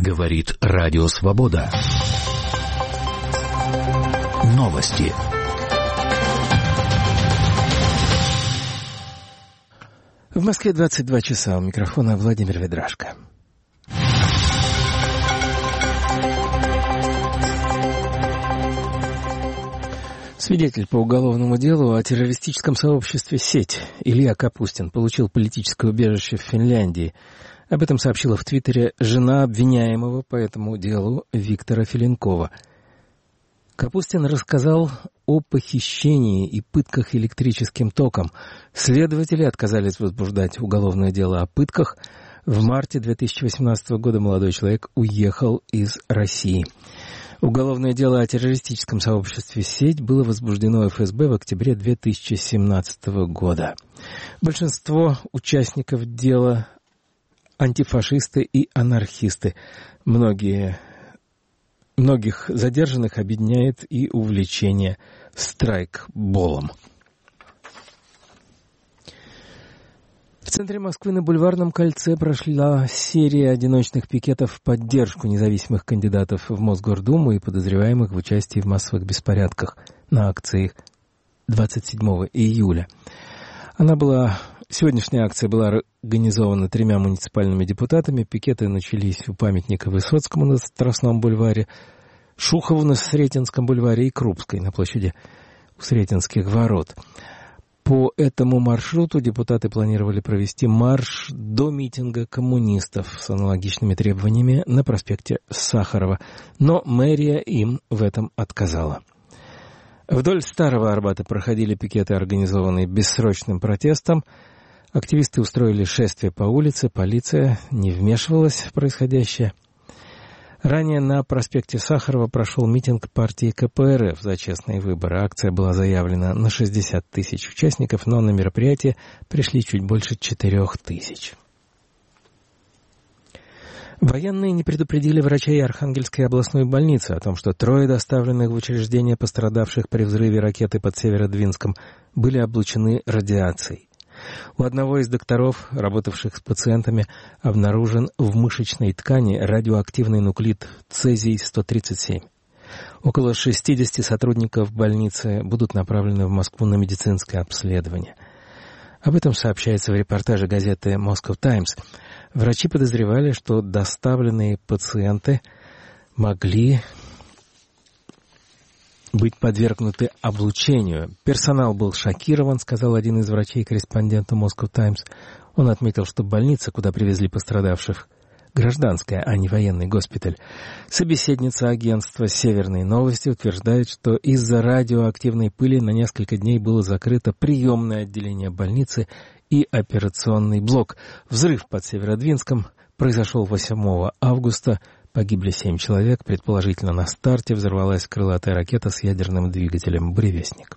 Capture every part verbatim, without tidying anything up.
Говорит Радио Свобода. Новости. В Москве двадцать два часа. У микрофона Владимир Ведрашко. Свидетель по уголовному делу о террористическом сообществе «Сеть» Илья Капустин получил политическое убежище в Финляндии. Об этом сообщила в Твиттере жена обвиняемого по этому делу Виктора Филенкова. Капустин рассказал о похищении и пытках электрическим током. Следователи отказались возбуждать уголовное дело о пытках. В марте две тысячи восемнадцатого года молодой человек уехал из России. Уголовное дело о террористическом сообществе «Сеть» было возбуждено эф эс бэ в октябре две тысячи семнадцатого года. Большинство участников дела – антифашисты и анархисты. Многие, многих задержанных объединяет и увлечение страйкболом. В центре Москвы на Бульварном кольце прошла серия одиночных пикетов в поддержку независимых кандидатов в Мосгордуму и подозреваемых в участии в массовых беспорядках на акции двадцать седьмого июля. Она была... Сегодняшняя акция была организована тремя муниципальными депутатами. Пикеты начались у памятника Высоцкому на Страстном бульваре, Шухову на Сретенском бульваре и Крупской на площади у Сретенских ворот. По этому маршруту депутаты планировали провести марш до митинга коммунистов с аналогичными требованиями на проспекте Сахарова, но мэрия им в этом отказала. Вдоль Старого Арбата проходили пикеты, организованные бессрочным протестом. Активисты устроили шествие по улице, полиция не вмешивалась в происходящее. Ранее на проспекте Сахарова прошел митинг партии ка пэ эр эф за честные выборы. Акция была заявлена на шестьдесят тысяч участников, но на мероприятие пришли чуть больше четырех тысяч. Военные не предупредили врачей Архангельской областной больницы о том, что трое доставленных в учреждение пострадавших при взрыве ракеты под Северодвинском были облучены радиацией. У одного из докторов, работавших с пациентами, обнаружен в мышечной ткани радиоактивный нуклид цезий сто тридцать семь. Около шестьдесят сотрудников больницы будут направлены в Москву на медицинское обследование. Об этом сообщается в репортаже газеты «Moscow Times». Врачи подозревали, что доставленные пациенты могли быть подвергнуты облучению. Персонал был шокирован, сказал один из врачей-корреспонденту Moscow Times. Он отметил, что больница, куда привезли пострадавших, гражданская, а не военный госпиталь. Собеседница агентства «Северные новости» утверждает, что из-за радиоактивной пыли на несколько дней было закрыто приемное отделение больницы и операционный блок. Взрыв под Северодвинском произошел восьмого августа. Погибли семь человек. Предположительно, на старте взорвалась крылатая ракета с ядерным двигателем «Буревестник».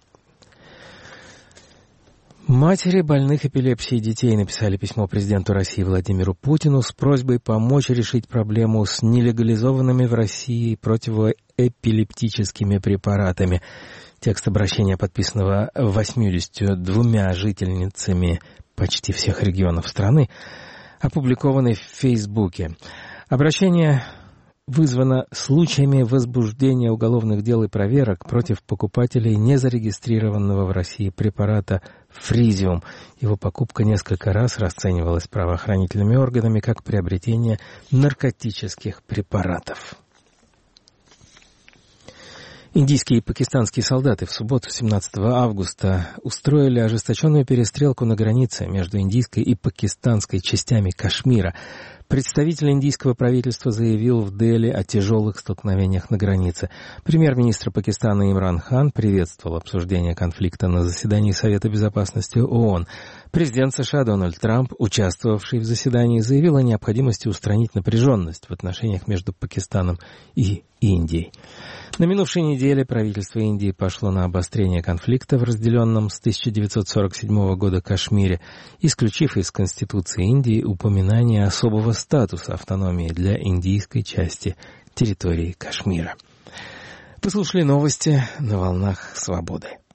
Матери больных эпилепсией детей написали письмо президенту России Владимиру Путину с просьбой помочь решить проблему с нелегализованными в России противоэпилептическими препаратами. Текст обращения, подписанного восьмью двумя жительницами почти всех регионов страны, опубликованный в Фейсбуке. Обращение вызвано случаями возбуждения уголовных дел и проверок против покупателей незарегистрированного в России препарата «Фризиум». Его покупка несколько раз расценивалась правоохранительными органами как приобретение наркотических препаратов. Индийские и пакистанские солдаты в субботу, семнадцатого августа, устроили ожесточенную перестрелку на границе между индийской и пакистанской частями Кашмира. Представитель индийского правительства заявил в Дели о тяжелых столкновениях на границе. Премьер-министр Пакистана Имран Хан приветствовал обсуждение конфликта на заседании Совета безопасности ООН. Президент США Дональд Трамп, участвовавший в заседании, заявил о необходимости устранить напряженность в отношениях между Пакистаном и Индией. На минувшей неделе правительство Индии пошло на обострение конфликта в разделенном с тысяча девятьсот сорок седьмого года Кашмире, исключив из Конституции Индии упоминание особого статуса автономии для индийской части территории Кашмира. Вы слушали новости на волнах свободы.